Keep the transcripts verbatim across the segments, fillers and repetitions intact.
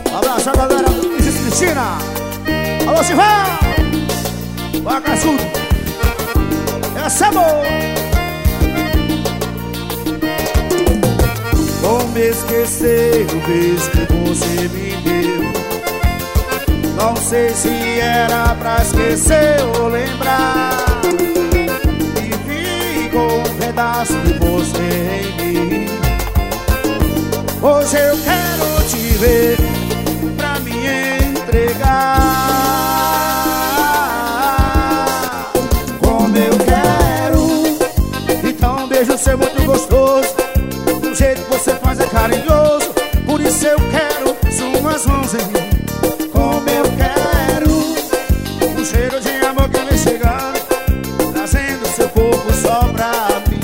Abraço a galera do Isis Cristina. Alô, Silvão. Vagazudo. Essa é boa. Como esquecer o beijo que você me deu? Não sei se era pra esquecer ou lembrar. E ficou um pedaço de você em mim. Hoje eu quero te ver pra me entregar. Como eu quero. Então um beijo ser muito gostoso. Do jeito que você faz é carinhoso. Por isso eu quero suas mãos em mim. Como eu quero. Um cheiro de amor que vem chegando, trazendo seu corpo só pra mim.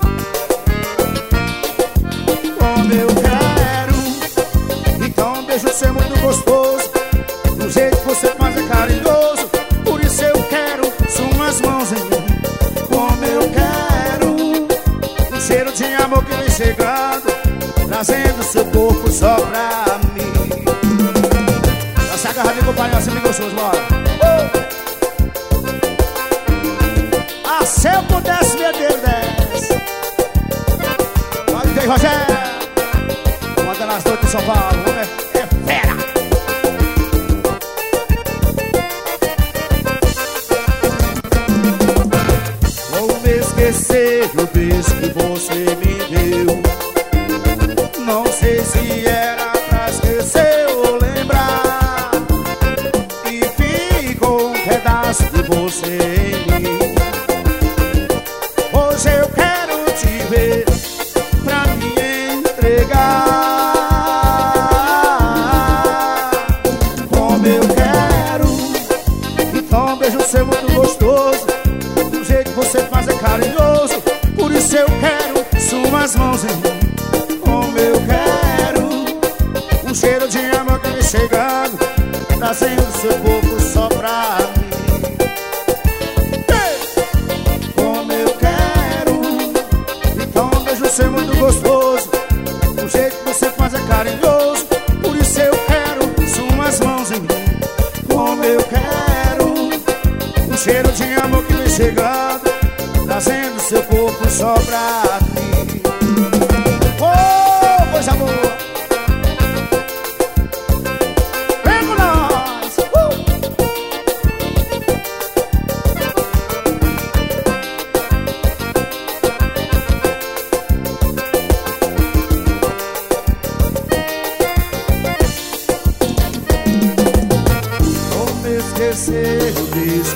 Como eu quero. Então um beijo ser muito gostoso. Do jeito que você faz é carinhoso. Por isso eu quero suas mãos em mim. Como eu quero. Um cheiro de amor que vem chegando, trazendo seu corpo só pra mim. Nossa, agarra meu companheiro, assim bem gostoso, bora. uh! Ah, se eu pudesse perder dez. Pode ter, Rogério. Manda nas noites de São Paulo, né? É fera. Vou esquecer do beijo que você me deu. Não sei se era pra esquecer ou lembrar. E ficou um pedaço de você em mim. Hoje eu quero te ver pra me entregar. Como eu quero. Então um beijo ser muito gostoso. Do jeito que você faz é carinhoso. Por isso eu quero suas mãos em mim. Como eu quero. Um cheiro de amor que vem chegando, trazendo seu corpo só pra mim. Ei! Como eu quero. Então um beijo ser muito gostoso. O jeito que você faz é carinhoso. Por isso eu quero suas mãos em mim. Como eu quero. Um cheiro de amor que vem chegando, trazendo seu corpo só pra mim. Oh, coisa boa. Vem com nós. uh! Como esquecer o beijo